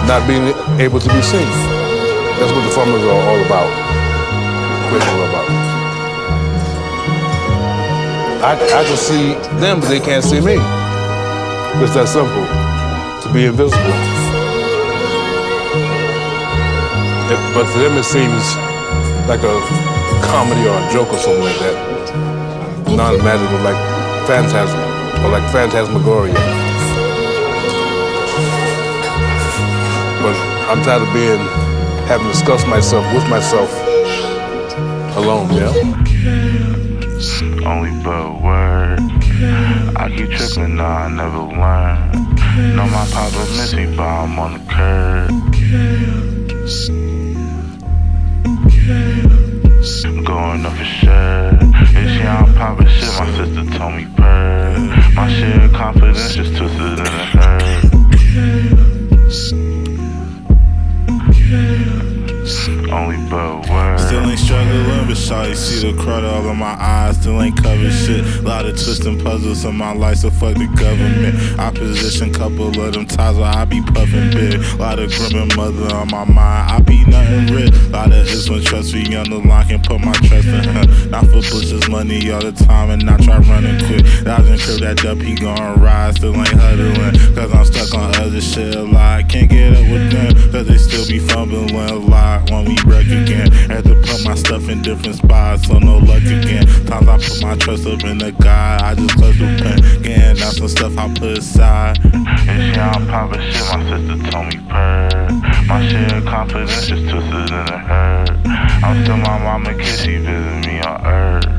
not being able to be seen. That's what the farmers are all about. All about. I can see them, but they can't see me. It's that simple. To be invisible. But to them, it seems like a comedy or a joke or something like that. Non-imaginable, like phantasm, or like phantasmagoria. But I'm tired of having to discuss myself with myself alone, yeah? Only but word. I keep tripping, nah, I never learn. Know my papa miss me, but I'm on the curb. I'm going up for sure. If she on poppin' shit, my sister told me purr. My shit confidence just twisted in the herd. Only but word. Still ain't struggling, but shawty see the crud all in my eyes. Still ain't covered shit. Lot of twisting puzzles in my life, so fuck the government. Opposition, couple of them ties where I be puffin' big. Lot of gripping mother on my mind, I be nothing rich. Lot of is when trust me on the line, can put my trust in her. Not for bushes, money all the time, and not try running quick. Thousand crib that up, he gon' rise, still ain't huddling. Cause I'm stuck on other shit a lot. Can't get up with them, cause they still be fumbling a lot when we wreck again. Had to put my stuff in different spots, so no luck again. Times I put my trust up in the God, I just clutch the pen. Getting out some stuff I put aside. If she on poppin' shit, my sister told me purr. My shit confidence just twisted in the herd. I'm still my mama kid, she visit me on earth.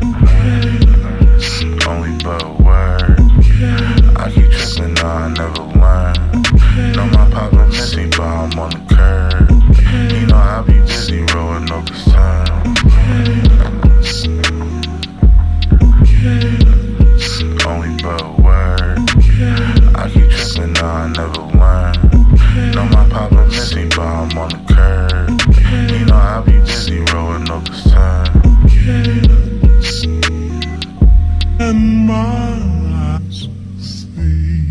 Only but word. I keep tripping, nah, I never learn. Know my papa miss me, but I'm on the curb. You know I be busy rolling no concern. Only but word. I keep tripping, nah, I never learn. Know my papa miss me, but I'm on the curb. You know I be busy rolling no concern. And my eyes see.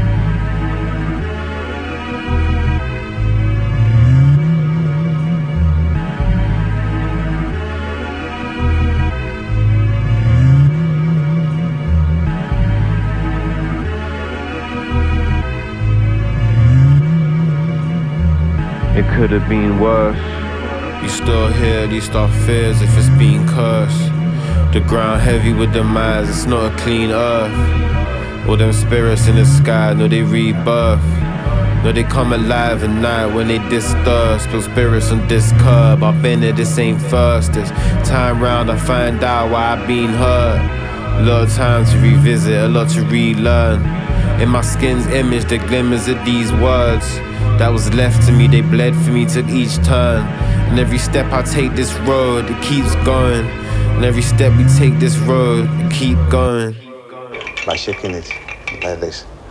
It could have been worse. You still hear these dark fears if it's been cursed. The ground heavy with the minds, it's not a clean earth. All them spirits in the sky, no they rebirth. No they come alive at night when they disturb. Spill spirits on this curb, I've been there, this ain't first. This time round I find out why I've been hurt. A lot of time to revisit, a lot to relearn. In my skin's image, the glimmers of these words that was left to me, they bled for me, took each turn. And every step I take this road, it keeps going. And every step we take this road, it keep going. By shaking it like this.